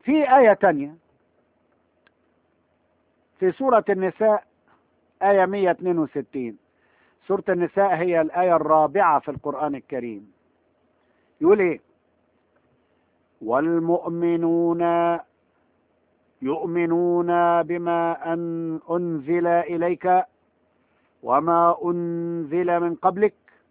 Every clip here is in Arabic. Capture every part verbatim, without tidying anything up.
في آية تانية في سورة النساء، آية مئة واثنين وستين. سورة النساء هي الآية الرابعة في القرآن الكريم. يقول إيه؟ والمؤمنون يؤمنون بما أن أنزل إليك وما أنزل من قبلك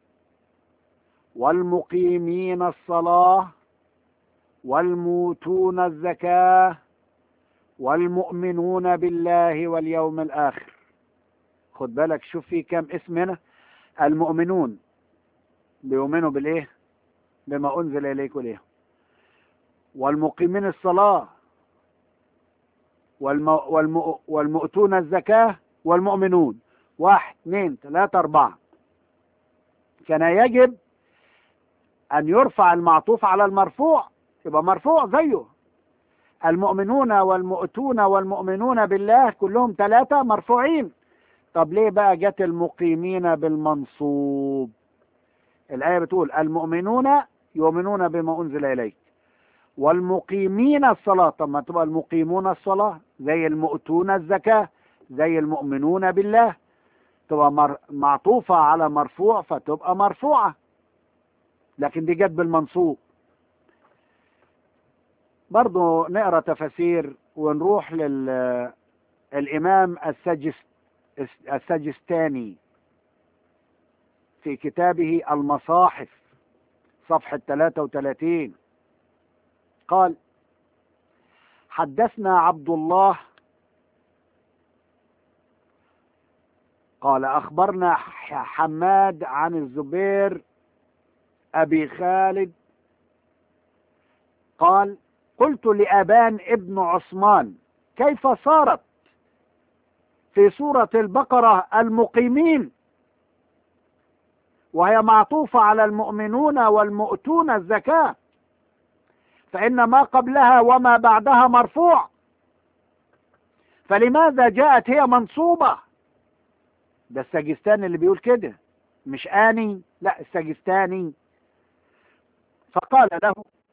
والمقيمين الصلاة والموتون الزكاة والمؤمنون بالله واليوم الآخر. خد بالك، شوف في كام اسم هنا. المؤمنون بيؤمنوا بالإيه؟ بما أنزل إليك وليه. والمقيمين الصلاة والم... والم... والمؤتون الزكاة والمؤمنون. واحد اثنين ثلاثة أربعة. كان يجب أن يرفع المعطوف على المرفوع، يبقى مرفوع زيه. المؤمنون والمؤتون والمؤمنون بالله كلهم ثلاثة مرفوعين. طب ليه بقى جت المقيمين بالمنصوب؟ الآية بتقول المؤمنون يؤمنون بما أنزل إليك والمقيمين الصلاة. طب ما تبقى المقيمون الصلاة زي المؤتون الزكاة زي المؤمنون بالله، تبقى مر... معطوفة على مرفوع فتبقى مرفوعة، لكن دي جت بالمنصوب. برضو نقرأ تفاسير ونروح للإمام السجست... السجستاني في كتابه المصاحف صفحة ثلاثة وثلاثين. قال: حدثنا عبد الله قال أخبرنا حماد عن الزبير أبي خالد قال: قلت لأبان ابن عثمان كيف صارت في سورة البقرة المقيمين وهي معطوفة على المؤمنون والمؤتون الزكاة، فإن ما قبلها وما بعدها مرفوع، فلماذا جاءت هي منصوبة؟ ده السجستاني اللي بيقول كده، مش آني، لا السجستاني. فقال له: